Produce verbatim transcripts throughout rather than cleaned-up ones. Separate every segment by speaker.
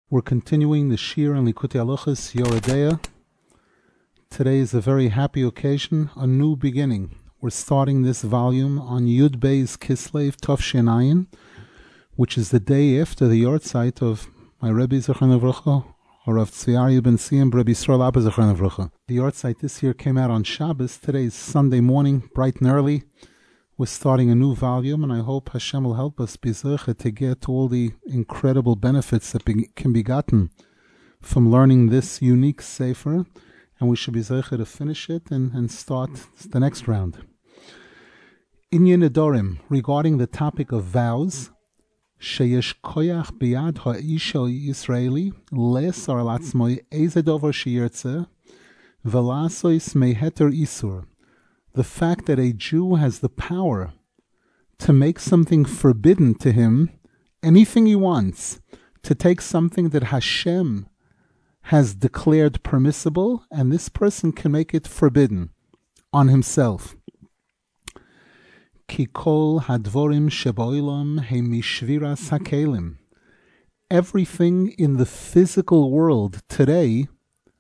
Speaker 1: We're continuing the Shir and Likutei Halachos Yoreh Deah. Today is a very happy occasion, a new beginning. We're starting this volume on Yud Beis Kislev Tafshin Ayin, which is the day after the yahrzeit of my Rebbe Zechron Livracha, Rav Tzvi Aryeh ben Siyam Rebbe Yisrael Abba Zechron Livracha. The yahrzeit this year came out on Shabbos. Today is Sunday morning, bright and early. We're starting a new volume, and I hope Hashem will help us be zeicha to get all the incredible benefits that be, can be gotten from learning this unique sefer, and we should be zeicha to finish it and, and start the next round. Inyan Adorim, regarding the topic of vows, sheyesh koyach biyad ha'isha Yisraeli le'esar al atzmoi eze dover sheyirtze v'la'asois meheter isur. The fact that a Jew has the power to make something forbidden to him, anything he wants, to take something that Hashem has declared permissible, and this person can make it forbidden on himself. Ki kol hadvorim sheboilam he mishviras hakelim. Everything in the physical world today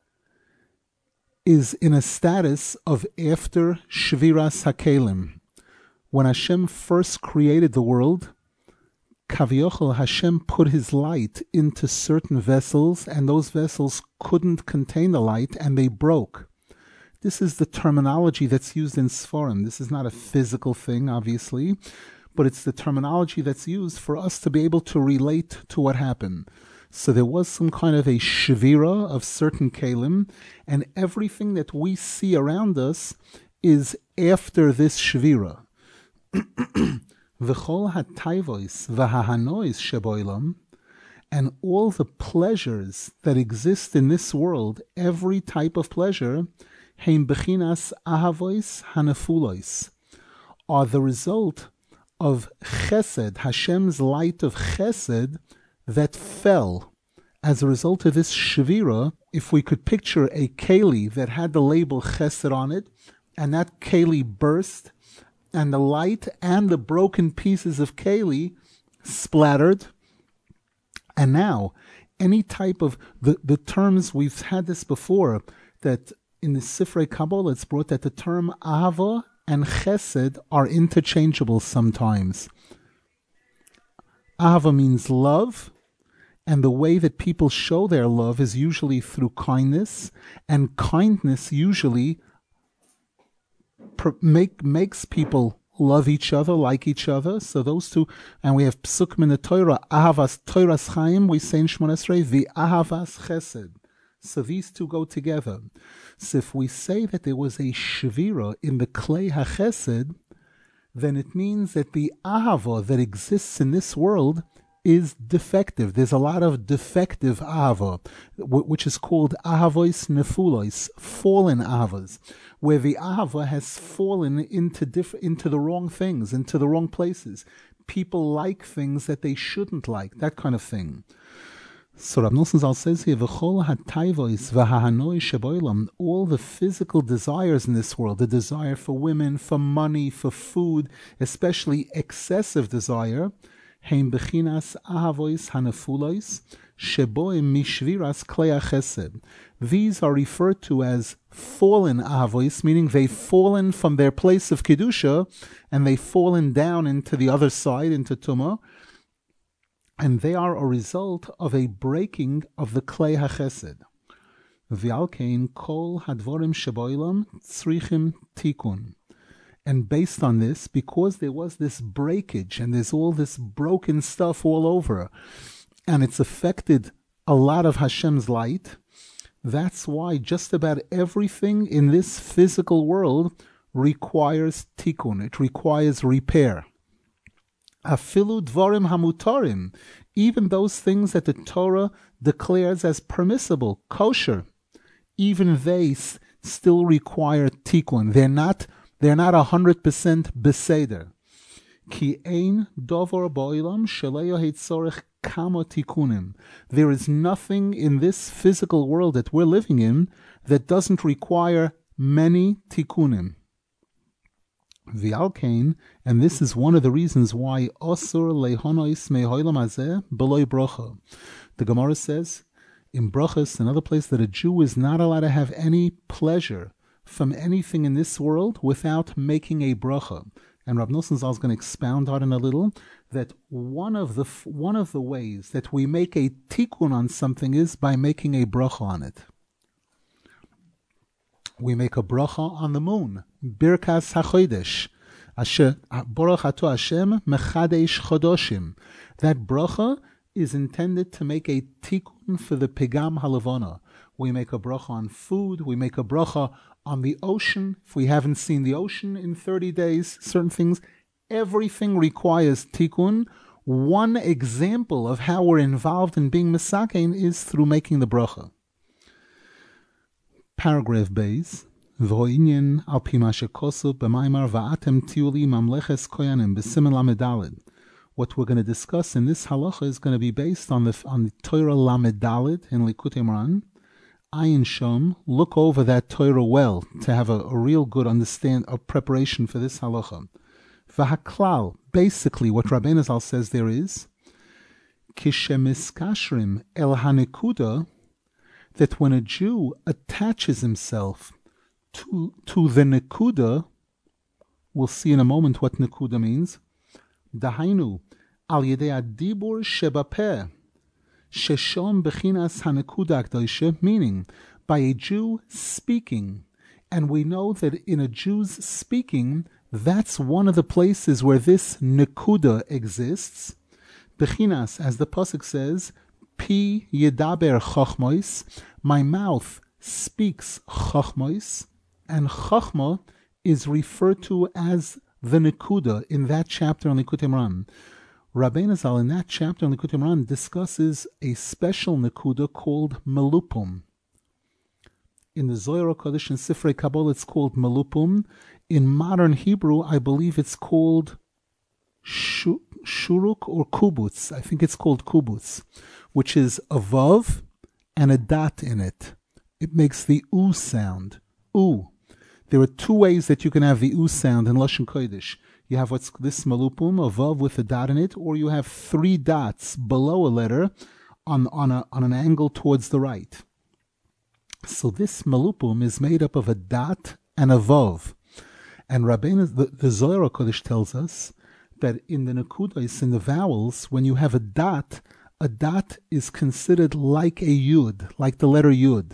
Speaker 1: is in a status of after Shviras HaKelim. When Hashem first created the world, Kaviochel, Hashem put his light into certain vessels, and those vessels couldn't contain the light, and they broke. This is the terminology that's used in Sforim. This is not a physical thing, obviously, but it's the terminology that's used for us to be able to relate to what happened. So there was some kind of a shvira of certain kelim, and everything that we see around us is after this shvira. V'chol hatayvos v'hahanois sheboilam, and all the pleasures that exist in this world, every type of pleasure, heim bechinas ahavois hanefulois, are the result of chesed, Hashem's light of chesed, that fell as a result of this shvira. If we could picture a keli that had the label chesed on it, and that keli burst, and the light and the broken pieces of keli splattered, and now any type of, the, the terms, we've had this before, that in the Sifrei Kabbalah it's brought that the term ahava and chesed are interchangeable sometimes. Ahava means love, and the way that people show their love is usually through kindness, and kindness usually per- make makes people love each other, like each other. So those two, and we have psukim in the Torah, ahavas Torahs Chaim, we say in Shemona Esrei, the ahavas chesed. So these two go together. So if we say that there was a shvira in the klei hachesed, then it means that the ahava that exists in this world is defective. There's a lot of defective ahava, which is called ahavois nefulois, fallen ahavas, where the ahava has fallen into diff- into the wrong things, into the wrong places. People like things that they shouldn't like, that kind of thing. So Rav Nosson Zal says here, V'chol hatayvos v'hahanoi sheboilam, all the physical desires in this world, the desire for women, for money, for food, especially excessive desire, heim bechinas ahavois hanefulois sheboim mishviras klei chesed. These are referred to as fallen ahavois, meaning they've fallen from their place of kedusha and they've fallen down into the other side, into tumah, and they are a result of a breaking of the klei hachesed. V'alkein kol hadvorim sheboilam tzrichim tikun. And based on this, because there was this breakage and there's all this broken stuff all over, and it's affected a lot of Hashem's light, that's why just about everything in this physical world requires tikkun. It requires repair. Afilu dvarim hamutarim, even those things that the Torah declares as permissible, kosher, even they s- still require tikkun. They're not They're not a hundred percent beseder. Ki ein dover boilam sheleyo hitzorech kamo tikunim. There is nothing in this physical world that we're living in that doesn't require many tikunim. V'alkein, and this is one of the reasons why osur lehonois mehoilam hazeh beloy bracha. The Gemara says in brachas, another place, that a Jew is not allowed to have any pleasure from anything in this world without making a bracha. And Rav Nosson Zal is going to expound on it a little, that one of the one of the ways that we make a tikkun on something is by making a bracha on it. We make a bracha on the moon, Birkas HaChodesh, Asher Baruch Ato Hashem Mechadesh Chodoshim. That bracha is intended to make a tikkun for the Pegam Halavana. We make a bracha on food, we make a bracha on the ocean. If we haven't seen the ocean in thirty days, certain things, everything requires tikkun. One example of how we're involved in being mesakein is through making the bracha. Paragraph Beis, V'ho'inyin al pi ma shekosu b'maimar va'atem tiuli mamleches koyanim b'simen lamed daled. What we're going to discuss in this halacha is going to be based on the on the Torah lamed daled in Likutei Moharan. Ayin Shom, look over that Torah well to have a, a real good understand of preparation for this halacha. V'haklal, basically what Rabbeinu Zal says there is, kishemiskashrim el hanekuda, that when a Jew attaches himself to to the nekuda, we'll see in a moment what nekuda means. Dahainu al yedei adibur shebapeh sheshom bechinas hanekuda akdoshe, meaning by a Jew speaking, and we know that in a Jew's speaking, that's one of the places where this nekuda exists. Bechinas, as the pasuk says, Pi yedaber chachmois, my mouth speaks chachmois, and chachma is referred to as the nekuda in that chapter on Likutei Moharan. Rabbeinu Zal in that chapter on Likutei Moharan discusses a special nekuda called melupum. In the Zohar HaKadosh and Sifrei Kabbalah it's called melupum. In modern Hebrew, I believe it's called shu, shuruk or kubutz. I think it's called kubutz, which is a vav and a dot in it. It makes the u sound. U. There are two ways that you can have the u sound in Lashon Kodesh. You have what's this malupum, a vav with a dot in it, or you have three dots below a letter on, on, a, on an angle towards the right. So this malupum is made up of a dot and a vav. And Rabbeinu, the, the Zohar HaKadosh tells us that in the nekudas, in the vowels, when you have a dot, a dot is considered like a yud, like the letter yud.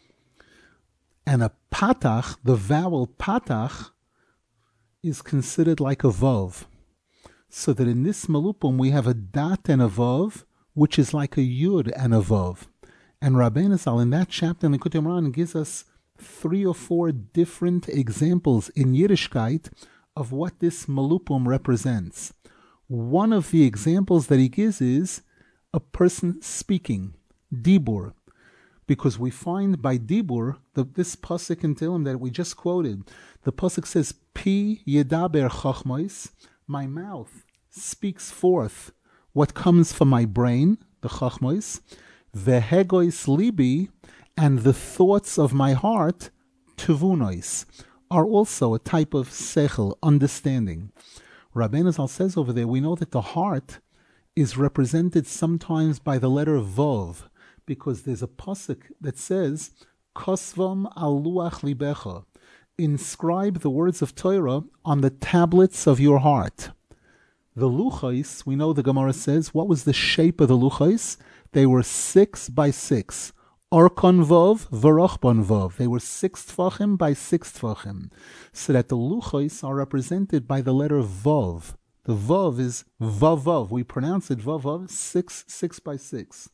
Speaker 1: And a patach, the vowel patach, is considered like a vav. So that in this malupum we have a dot and a vav, which is like a yud and a vav. And Rabbeinu Zal in that chapter in Likutei Moharan gives us three or four different examples in Yiddishkeit of what this malupum represents. One of the examples that he gives is a person speaking, dibur, because we find by dibur, the, this pasuk in Tehillim that we just quoted, the pasuk says, Pi yedaber chachmois, my mouth speaks forth what comes from my brain, the chachmois, vehegois libi, and the thoughts of my heart, tuvunois, are also a type of sechel, understanding. Rabbeinu Zal says over there, we know that the heart is represented sometimes by the letter Vav, because there's a pasuk that says, Kosvam al luach libecha, inscribe the words of Torah on the tablets of your heart. The luchais, we know the Gemara says, what was the shape of the luchais? They were six by six. Orkon Vov, Varochbon Vov. They were six tfachim by six tfachim. So that the luchais are represented by the letter Vov. The Vov is Vavov. We pronounce it Vavov, six, six by six.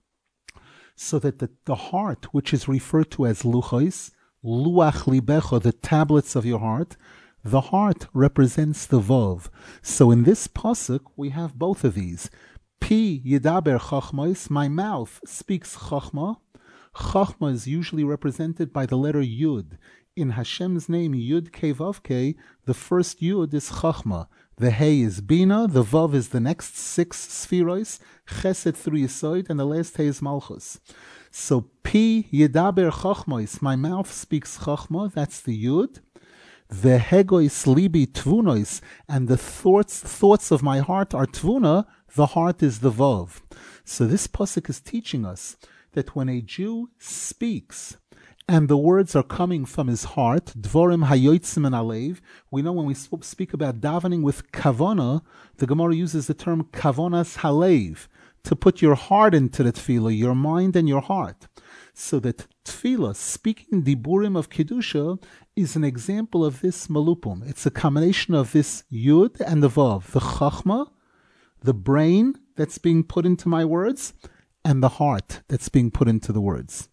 Speaker 1: So that the, the heart, which is referred to as luchais, luach libecha, the tablets of your heart, the heart represents the Vov. So in this pasuk, we have both of these. Pi yedaber chachmos, my mouth speaks chachma. Chachma is usually represented by the letter Yud. In Hashem's name, Yud Kei Vav Kei, the first Yud is Chachma. The Hey is Bina, the Vav is the next six Spherois, Chesed through Yesod, and the last Hey is Malchus. So, Pi Yedaber Chachmois, my mouth speaks Chachma, that's the Yud. Vehegois libi tvunois, and the thoughts thoughts of my heart are tvuna, the heart is the vav. So this pasuk is teaching us that when a Jew speaks, and the words are coming from his heart, dvorim hayotzim min alev. We know when we speak about davening with kavana, the Gemara uses the term kavanas halev, to put your heart into the tefillah, your mind and your heart. So that tefillah, speaking diburim of kedusha, is an example of this malupum. It's a combination of this yud and the vav, the chachma, the brain that's being put into my words, and the heart that's being put into the words.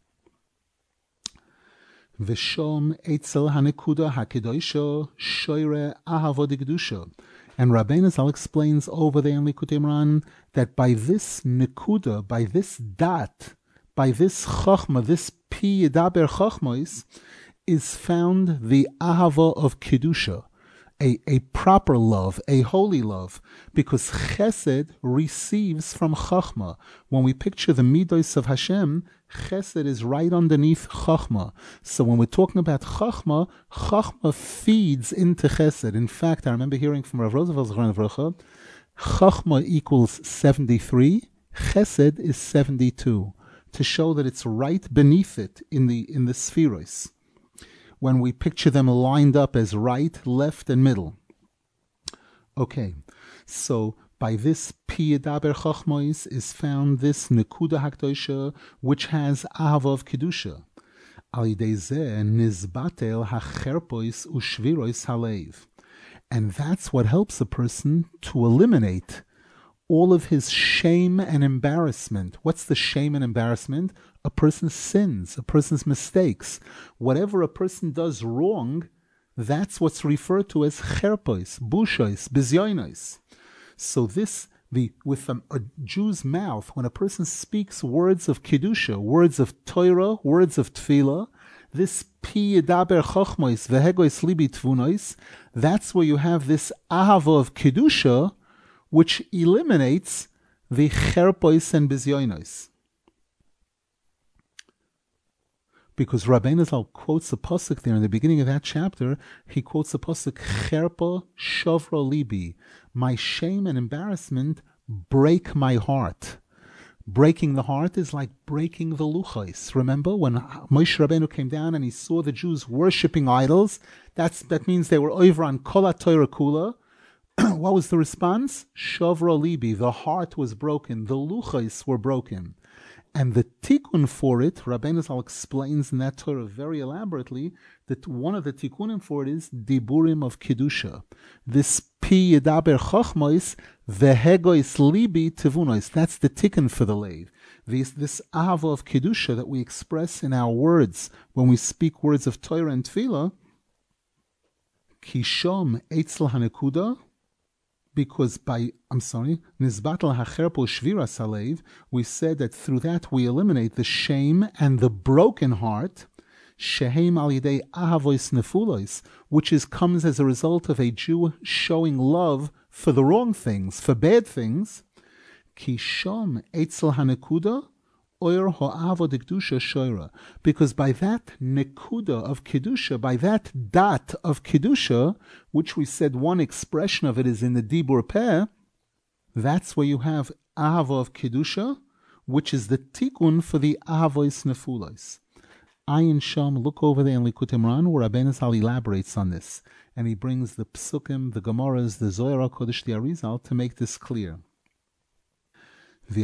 Speaker 1: V'shom etzel hanekuda hakedosha shoire ahavod kedusha. And Rabbeinu Zal explains over there in Likutei Moharan that by this nekuda, by this dat, by this chachma, this pi yedaber chachmos, is found the ahava of kedusha, a, a proper love, a holy love, because chesed receives from chachma. When we picture the midos of Hashem, chesed is right underneath chachma. So when we're talking about chachma, chachma feeds into chesed. In fact, I remember hearing from Rav Roosevelt Zechron Livracha, chachma equals seventy-three, chesed is seventy-two, to show that it's right beneath it in the in the spheros, when we picture them lined up as right, left, and middle. Okay, so by this pi yedaber chachmos is found this nekuda hakdosha, which has ahava of kedusha. Al yidei zeh nizbatel hacherpos ushviros halev, and that's what helps a person to eliminate all of his shame and embarrassment. What's the shame and embarrassment? A person's sins, a person's mistakes. Whatever a person does wrong, that's what's referred to as cherpos, bushos, bizyonos. So this, the with a, a Jew's mouth, when a person speaks words of kedusha, words of Torah, words of tefillah, this pi yedaber chachmos vehegois libi tvunos, that's where you have this ahava of kedusha, which eliminates the cherpos and bizyonos. Because Rabbeinu Zal quotes a pasuk there in the beginning of that chapter. He quotes the pasuk Cherpa Shavra Libi. My shame and embarrassment break my heart. Breaking the heart is like breaking the luchos. Remember when Moshe Rabbeinu came down and he saw the Jews worshipping idols? That's that means they were over on Kol HaTorah Kula. What was the response? Shavra Libi. The heart was broken. The luchos were broken. And the tikkun for it, Rabbeinu Zal explains in that Torah very elaborately, that one of the tikkunim for it is diburim of kedusha. This pi yedaber chachmos vehegois libi tevunos. That's the tikkun for the leiv. This this ahava of kedusha that we express in our words when we speak words of Torah and tefillah. Kishom eitzel hanekuda. Because by, I'm sorry, Nizbatel HaCherpo Shvira Salev, we said that through that we eliminate the shame and the broken heart, Shehem Al Yidei Ahavois Nefulois, which is comes as a result of a Jew showing love for the wrong things, for bad things. Kishom Eitzel HaNekuda, Oyer Ho'avo de Kedusha Shoira. Because by that nekuda of Kedusha, by that dat of Kedusha, which we said one expression of it is in the Dibur Peh, that's where you have Ahava of Kedusha, which is the tikkun for the Ahavois Nefulos. Ayin Sham, look over there in Likutei Moharan, where Rabbeinu Zal elaborates on this. And he brings the Psukim, the Gemaras, the Zohar HaKodesh, the Arizal, to make this clear. This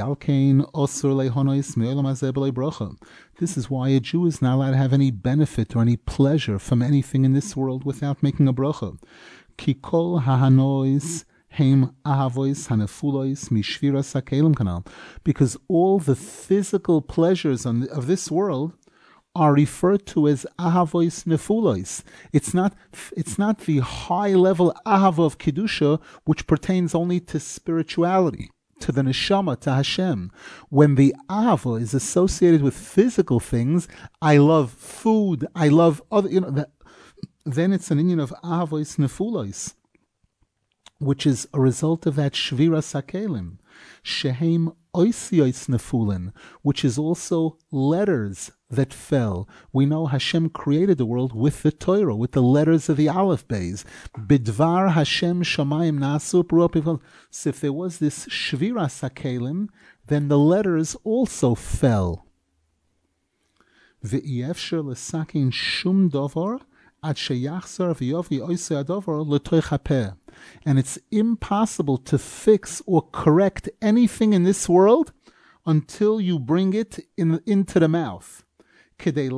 Speaker 1: is why a Jew is not allowed to have any benefit or any pleasure from anything in this world without making a bracha. Kikol hahanois heim ahavois hanefulois mishviras hakelim kanal. Because all the physical pleasures of this world are referred to as ahavois nefulois. It's not, it's not the high level ahava of kedusha, which pertains only to spirituality, to the neshama, to Hashem. When the ahava is associated with physical things, I love food, I love other, you know, that, then it's an inyan of ahavois nefulois, which is a result of that shvira sakelim. Shehem oisios nefulin, which is also letters that fell. We know Hashem created the world with the Torah, with the letters of the Aleph Beis. Bidvar Hashem shamayim nasu p'ruah. So if there was this shviras hakelim, then the letters also fell. Ve'yefsher l'sakin shum dovar ad sheyachzar v'yovi oisei adovar l'toich hapeh. And it's impossible to fix or correct anything in this world until you bring it in, into the mouth. In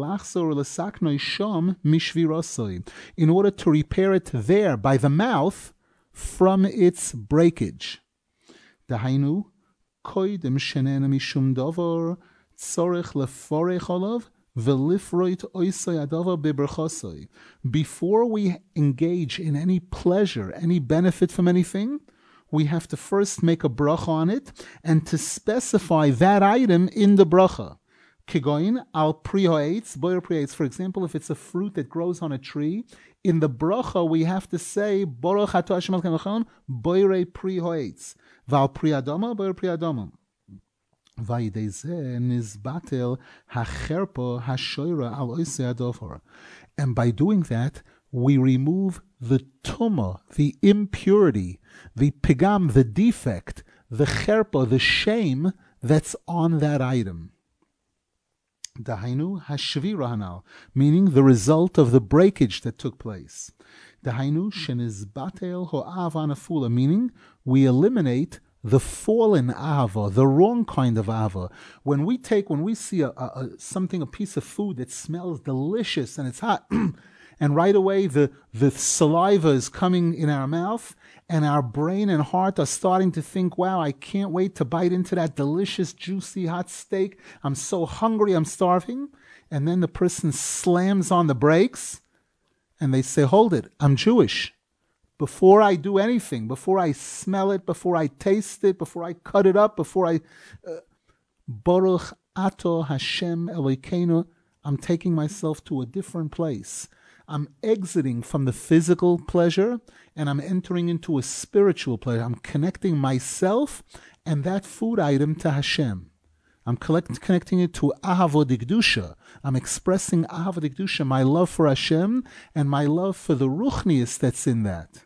Speaker 1: order to repair it there by the mouth from its breakage. Dahainu, koidim shenena mishum dover tzorech leforech olav velifroit oisei adover biberchosoi. Before we engage in any pleasure, any benefit from anything, we have to first make a bracha on it and to specify that item in the bracha. Kigoin al pri ha'etz, boyer pri ha'etz. For example, if it's a fruit that grows on a tree, in the bracha we have to say Baruch atah Hashem Elokeinu melech haolam boyer pri ha'etz, val pri adama boyer pri adama. Vayidei zeh nizbatel hacherpo hashoira al oisei adover. And by doing that, we remove the tumah, the impurity, the pigam, the defect, the cherpa, the shame that's on that item. Dahainu hashvira hanal, meaning the result of the breakage that took place. Dahainu shenizbatel ho'av anafula, meaning we eliminate the fallen ahava, the wrong kind of ahava. When we take, when we see a, a, a something, a piece of food that smells delicious and it's hot, and right away the, the saliva is coming in our mouth, and our brain and heart are starting to think, wow, I can't wait to bite into that delicious, juicy, hot steak. I'm so hungry, I'm starving. And then the person slams on the brakes, and they say, hold it, I'm Jewish. Before I do anything, before I smell it, before I taste it, before I cut it up, before I... Uh, Baruch ato Hashem Elokeinu, I'm taking myself to a different place. I'm exiting from the physical pleasure and I'm entering into a spiritual pleasure. I'm connecting myself and that food item to Hashem. I'm collect, connecting it to Ahavod Kedusha. I'm expressing Ahavod Kedusha, my love for Hashem and my love for the Ruchnius that's in that.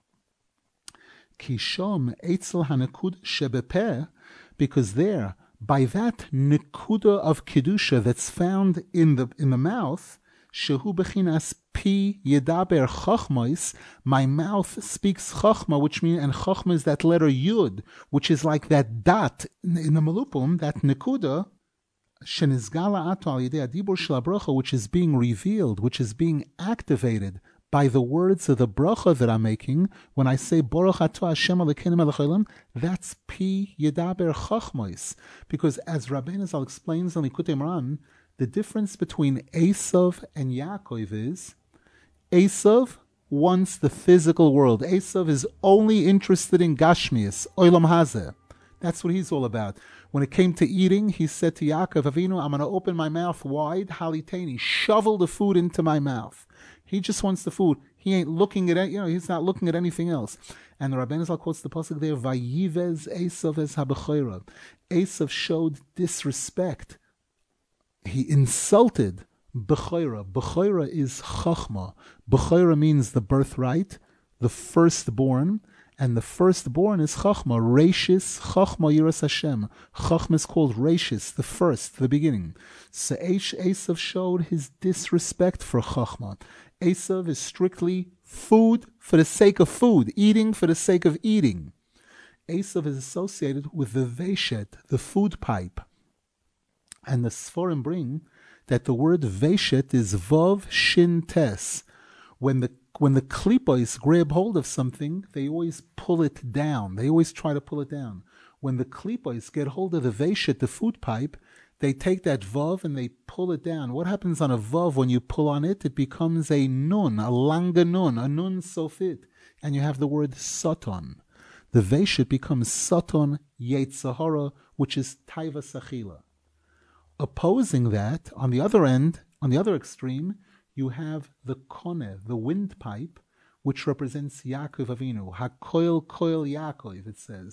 Speaker 1: Kishom Eitzel Hanekud Shebepeh, because there, by that Nekuda of Kedusha that's found in the in the mouth, Shehu bechinas pi yedaber chachmos. My mouth speaks chachma, which means, and chachma is that letter yud, which is like that dot in, in the malupum, that nekuda, shenizgala ato al yedei adibur shel bracha, which is being revealed, which is being activated by the words of the bracha that I'm making. When I say Baruch atah Hashem Elokeinu melech haolam, that's pi yedaber chachmos, because as Rabbeinu Zal explains on Likutei Moharan, the difference between Esav and Yaakov is Esav wants the physical world. Esav is only interested in Gashmias, Olam Hazeh. That's what he's all about. When it came to eating, he said to Yaakov Avinu, I'm going to open my mouth wide, haliteni, shovel the food into my mouth. He just wants the food. He ain't looking at it, you know, he's not looking at anything else. And the Rabbeinu Zal quotes the pasuk there, Vayivez Esav es habechorav. Esav showed disrespect. He insulted Bechora. Bechora is Chachma. Bechora means the birthright, the firstborn, and the firstborn is Chachma. Reishis, Chachma Yiras Hashem. Chachma is called Reishis, the first, the beginning. So Esav showed his disrespect for Chachma. Esav is strictly food for the sake of food, eating for the sake of eating. Esav is associated with the Veshet, the food pipe. And the Sforim bring that the word Veshet is Vav Shin Tes. When the when the Klipos grab hold of something, they always pull it down. They always try to pull it down. When the Klipos get hold of the Veshet, the food pipe, they take that Vav and they pull it down. What happens on a Vav when you pull on it? It becomes a Nun, a Langa Nun, a Nun Sofit. And you have the word Soton. The Veshet becomes Soton Yetzahara, which is Taiva Sachila. Opposing that, on the other end, on the other extreme, you have the Koneh, the windpipe, which represents Yaakov Avinu. HaKoil Koil Yaakov, it says.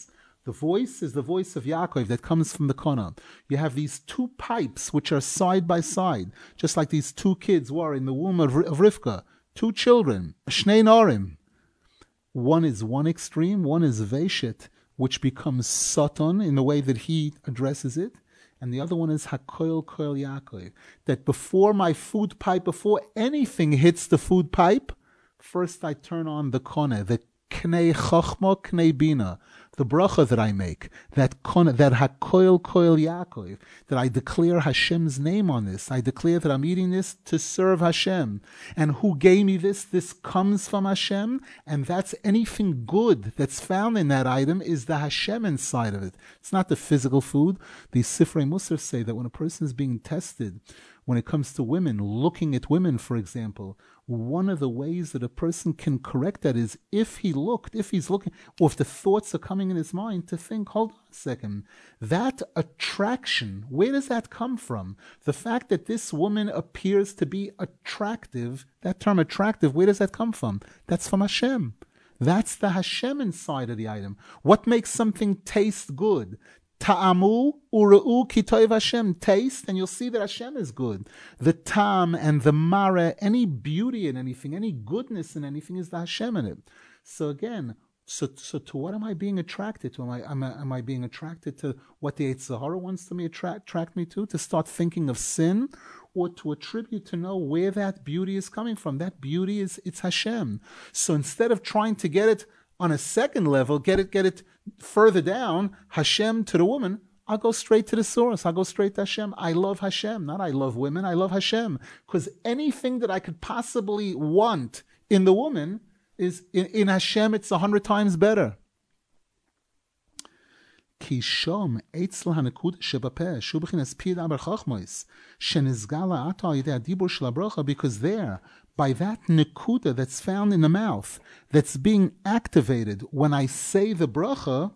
Speaker 1: The voice is the voice of Yaakov that comes from the Kona. You have these two pipes which are side by side, just like these two kids were in the womb of, of Rivka. Two children, Shnei Norim. One is one extreme, one is Veshet, which becomes Satan in the way that he addresses it. And the other one is Hakoil Koil Yaakov. That before my food pipe, before anything hits the food pipe, first I turn on the Kona, the Knei Chochma, Knei Bina, the bracha that I make, that kona, that Hakoil Koil Yaakov, that I declare Hashem's name on this. I declare that I'm eating this to serve Hashem. And who gave me this? This comes from Hashem, and that's anything good that's found in that item is the Hashem inside of it. It's not the physical food. The Sifrei Musar say that when a person is being tested, when it comes to women, looking at women, for example, one of the ways that a person can correct that is if he looked, if he's looking, or if the thoughts are coming in his mind to think, hold on a second, that attraction, where does that come from? The fact that this woman appears to be attractive, that term attractive, where does that come from? That's from Hashem. That's the Hashem inside of the item. What makes something taste good? Ta'amu u're'u ki toiv Hashem. Taste, and you'll see that Hashem is good. The tam and the mara, any beauty in anything, any goodness in anything is the Hashem in it. So again, so so to what am I being attracted to? Am I am I, am I being attracted to what the Yetzer Hara wants to me attract, attract me to? To start thinking of sin, or to attribute to know where that beauty is coming from? That beauty is it's Hashem. So instead of trying to get it on a second level, get it, get it further down, Hashem to the woman, I'll go straight to the source. I'll go straight to Hashem. I love Hashem. Not I love women. I love Hashem. Because anything that I could possibly want in the woman is, in, in Hashem, it's a hundred times better. Because there, by that nekuda that's found in the mouth, that's being activated when I say the bracha,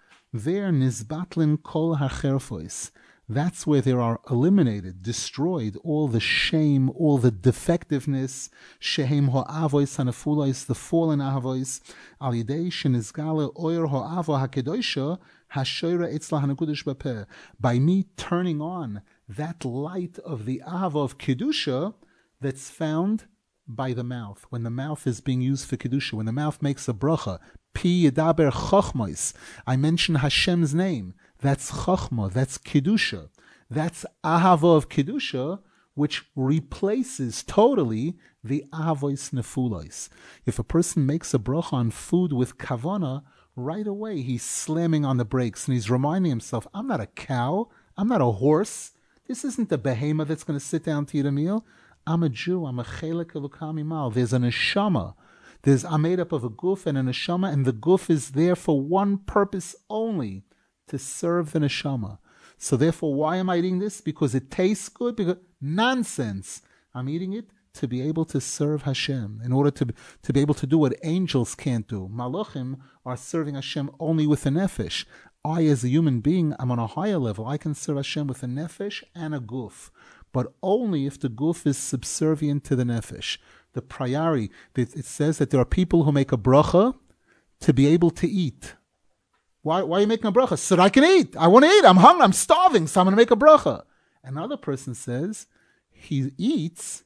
Speaker 1: there nizbatlin kol hacherfois. That's where there are eliminated, destroyed, all the shame, all the defectiveness, shehem ho'avois hanefulois, the fallen avois, al yidei shenizgala oyer ho'avo hakedosha, hashoira etzla hanekudish bapeh. By me turning on that light of the ava of kedusha that's found by the mouth, when the mouth is being used for kedusha, when the mouth makes a bracha, pi yedaber chochmos. I mention Hashem's name. That's chochma. That's kedusha. That's ahava of kedusha, which replaces totally the avois nefulois. If a person makes a bracha on food with kavana, right away he's slamming on the brakes and he's reminding himself, I'm not a cow. I'm not a horse. This isn't the behemoth that's going to sit down to eat a meal. I'm a Jew. I'm a chelek elukah mimal. There's an neshama. There's I'm made up of a guf and a neshama, and the guf is there for one purpose only, to serve the neshama. So therefore, why am I eating this? Because it tastes good? Because nonsense. I'm eating it to be able to serve Hashem, in order to, to be able to do what angels can't do. Malachim are serving Hashem only with a nefesh. I, as a human being, I'm on a higher level. I can serve Hashem with a nefesh and a guf, but only if the guf is subservient to the nefesh. The priori, it says that there are people who make a bracha to be able to eat. Why, why are you making a bracha? So that I can eat. I want to eat. I'm hungry. I'm starving. So I'm going to make a bracha. Another person says he eats.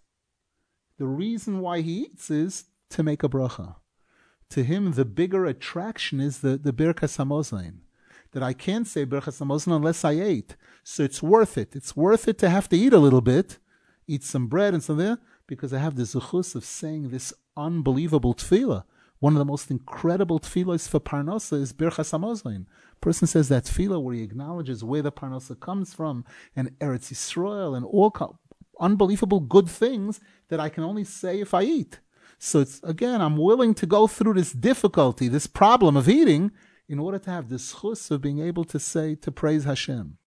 Speaker 1: The reason why he eats is to make a bracha. To him, the bigger attraction is the, the Birkas Hamazon. That I can't say Birkas Hamazon unless I ate. So it's worth it. It's worth it to have to eat a little bit, eat some bread and some there, because I have the zuchus of saying this unbelievable tefillah. One of the most incredible tefillahs for Parnasa is Birchas Hamazon. Person says that tefillah where he acknowledges where the Parnasa comes from, and Eretz Yisrael, and all co- unbelievable good things that I can only say if I eat. So it's, again, I'm willing to go through this difficulty, this problem of eating, in order to have the zchus of being able to say, to praise Hashem.